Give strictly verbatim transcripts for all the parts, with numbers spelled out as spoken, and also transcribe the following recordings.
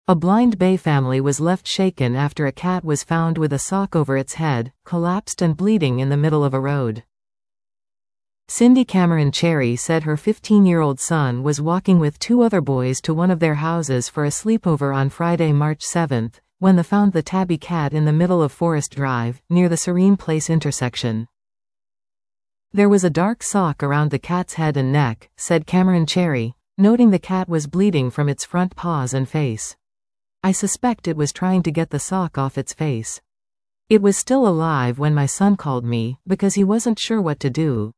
A Blind Bay family was left shaken after a cat was found with a sock over its head, collapsed and bleeding in the middle of a road. Cindy Cameron Cherry said her fifteen-year-old son was walking with two other boys to one of their houses for a sleepover on Friday, March seventh, when they found the tabby cat in the middle of Forest Drive, near the Serene Place intersection. There was a dark sock around the cat's head and neck, said Cameron Cherry, noting the cat was bleeding from its front paws and face. I suspect it was trying to get the sock off its face. It was still alive when my son called me, because he wasn't sure what to do.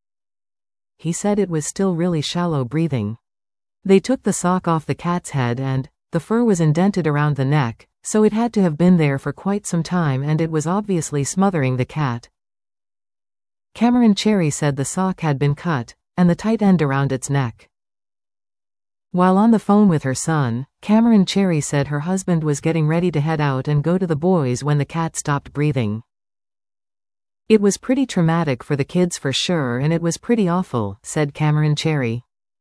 He said it was still really shallow breathing. They took the sock off the cat's head and, the fur was indented around the neck, so it had to have been there for quite some time and it was obviously smothering the cat. Cameron Cherry said the sock had been cut, and the tight end around its neck. While on the phone with her son, Cameron Cherry said her husband was getting ready to head out and go to the boys when the cat stopped breathing. It was pretty traumatic for the kids for sure and it was pretty awful, said Cameron Cherry.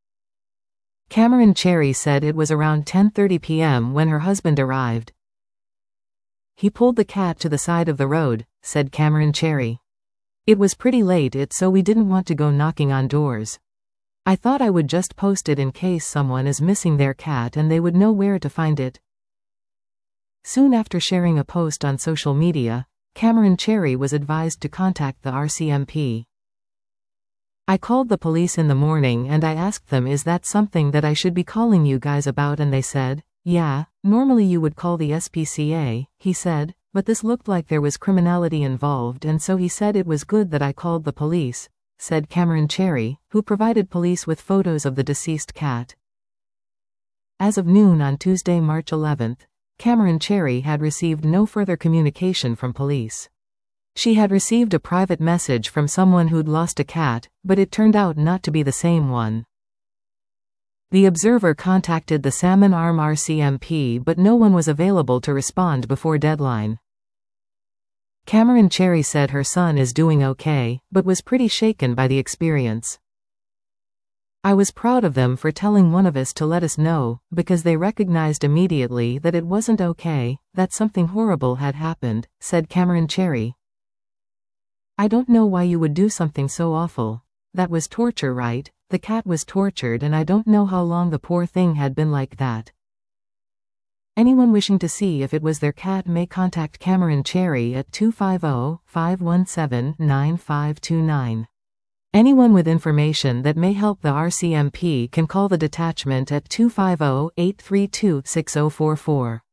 Cameron Cherry said it was around ten thirty p m when her husband arrived. He pulled the cat to the side of the road, said Cameron Cherry. It was pretty late it so we didn't want to go knocking on doors. I thought I would just post it in case someone is missing their cat and they would know where to find it. Soon after sharing a post on social media, Cameron Cherry was advised to contact the R C M P. I called the police in the morning and I asked them, is that something that I should be calling you guys about, and they said, yeah, normally you would call the S P C A, he said, but this looked like there was criminality involved and so he said it was good that I called the police, said Cameron Cherry, who provided police with photos of the deceased cat. As of noon on Tuesday, March eleventh, Cameron Cherry had received no further communication from police. She had received a private message from someone who'd lost a cat, but it turned out not to be the same one. The Observer contacted the Salmon Arm R C M P but no one was available to respond before deadline. Cameron Cherry said her son is doing okay, but was pretty shaken by the experience. I was proud of them for telling one of us to let us know, because they recognized immediately that it wasn't okay, that something horrible had happened, said Cameron Cherry. I don't know why you would do something so awful. That was torture, right? The cat was tortured and I don't know how long the poor thing had been like that. Anyone wishing to see if it was their cat may contact Cameron Cherry at two five zero, five one seven, nine five two nine. Anyone with information that may help the R C M P can call the detachment at two five zero, eight three two, six zero four four.